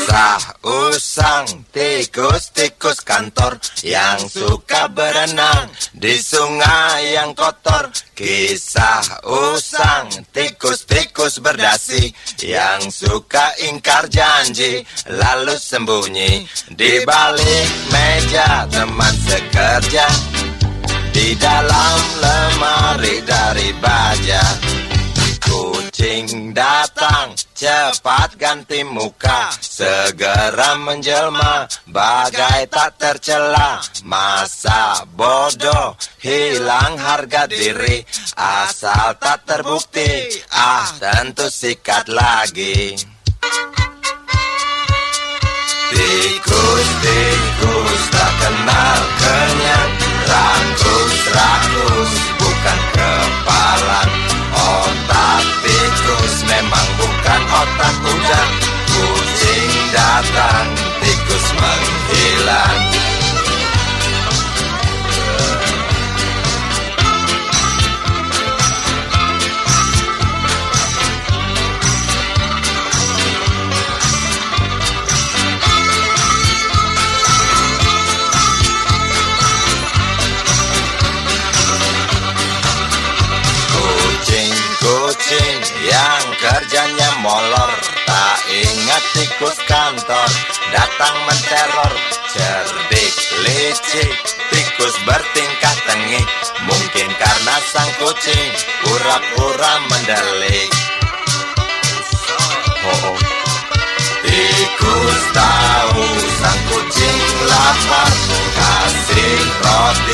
Kisah usang tikus-tikus kantor yang suka berenang di sungai yang kotor. Kisah usang tikus-tikus berdasi yang suka ingkar janji lalu sembunyi di balik meja teman sekerja, di dalam lemari dari baja. Kucing datang cepat ganti muka, segera menjelma bagai tak tercela. Masa bodoh hilang harga diri, asal tak terbukti tentu sikat lagi. Tikus-tikus tak kenal kenyang, rakus-rakus bukan kepalan. Otak tikus memang bukan otak udang. Kucing datang, tikus menghilang. Kucing yang kerjanya molor, tak ingat tikus kantor datang menteror. Cerdik licik tikus bertingkah tengik, mungkin karena sang kucing pura-pura mendelik. Tikus tahu sang kucing lapar, kasih roti